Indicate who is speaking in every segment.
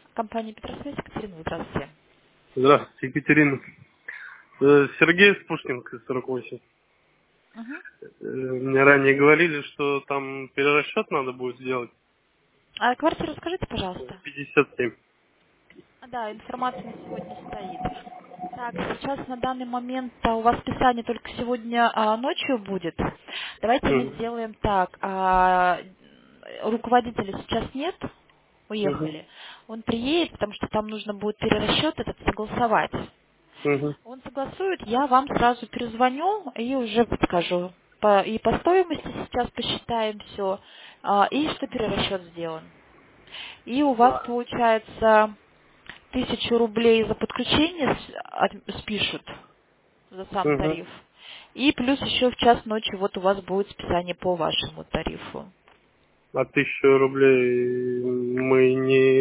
Speaker 1: Компания Петросвязь, Екатерина, здравствуйте.
Speaker 2: Здравствуйте, Екатерина. Сергей Спушкин, 48.
Speaker 1: Мгм.
Speaker 2: Мне ранее говорили, что там перерасчет надо будет сделать.
Speaker 1: А квартиру скажите, пожалуйста.
Speaker 2: 57.
Speaker 1: Да, информация на сегодня стоит. Так, сейчас на данный момент у вас списание только сегодня ночью будет. Давайте мы
Speaker 2: Мгм.
Speaker 1: сделаем так. Руководителя сейчас нет,
Speaker 2: Мгм.
Speaker 1: уехали. Он приедет, потому что там нужно будет перерасчет этот согласовать.
Speaker 2: Мгм.
Speaker 1: Он согласует, я вам сразу перезвоню и уже подскажу. И по стоимости сейчас посчитаем все, и что перерасчет сделан. И у вас получается 1000 рублей за подключение спишут за сам
Speaker 2: Мгм.
Speaker 1: тариф. И плюс еще в час ночи вот у вас будет списание по вашему тарифу.
Speaker 2: А 1000 рублей мы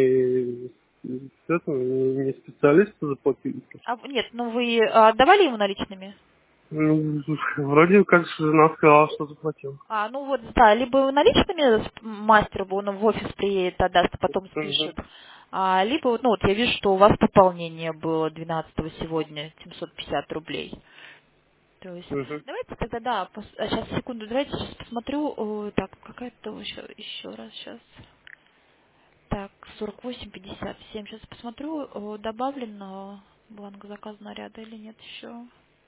Speaker 2: не специалисты заплатили?
Speaker 1: Нет, ну вы отдавали ему наличными?
Speaker 2: Вроде как жена сказала, что заплатил.
Speaker 1: Ну вот, да, либо наличными мастеру, он в офис приедет, отдаст, а потом
Speaker 2: Мгм.
Speaker 1: спишет. Либо, вот, ну вот я вижу, что у вас пополнение было 12 сегодня, 750 рублей. То есть,
Speaker 2: Мгм.
Speaker 1: давайте тогда, да, сейчас, секунду, давайте сейчас посмотрю, так, какая-то еще раз сейчас. Так, 48,57. Сейчас посмотрю, добавлено бланк заказа наряда или нет еще.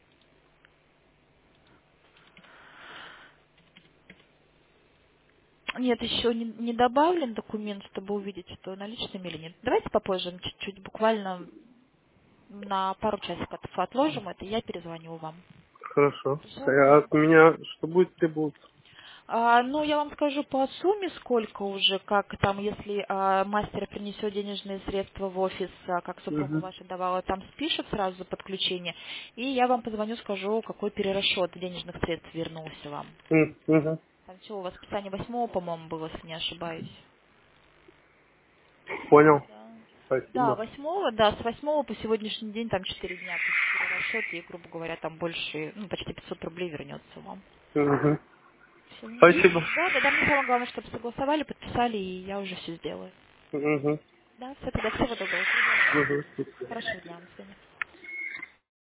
Speaker 1: Нет, еще не добавлен документ, чтобы увидеть, что наличными или нет. Давайте попозже, чуть-чуть, буквально на пару часиков отложим это, я перезвоню вам.
Speaker 2: Хорошо.
Speaker 1: Хорошо?
Speaker 2: А от меня что будет требоваться?
Speaker 1: Ну, я вам скажу по сумме, сколько уже, как там, если мастер принесет денежные средства в офис, как супруга
Speaker 2: Мгм.
Speaker 1: ваша давала, там спишет сразу за подключение, и я вам позвоню, скажу, какой перерасчет денежных средств вернулся вам.
Speaker 2: Мгм.
Speaker 1: Там все, у вас списание 8, по-моему, было, если не ошибаюсь.
Speaker 2: Понял.
Speaker 1: Да. Да,
Speaker 2: Спасибо.
Speaker 1: 8, да, с 8 по сегодняшний день, там 4 дня перерасчет, и, грубо говоря, там больше, ну, почти 500 рублей вернется вам.
Speaker 2: Мгм.
Speaker 1: Все.
Speaker 2: Спасибо.
Speaker 1: Да, мне самое главное, чтобы согласовали, подписали, и я уже все сделаю.
Speaker 2: Мгм.
Speaker 1: Да, все, тогда всего доброго, всего звоню.
Speaker 2: Мгм.
Speaker 1: Хорошего дня, до свидания.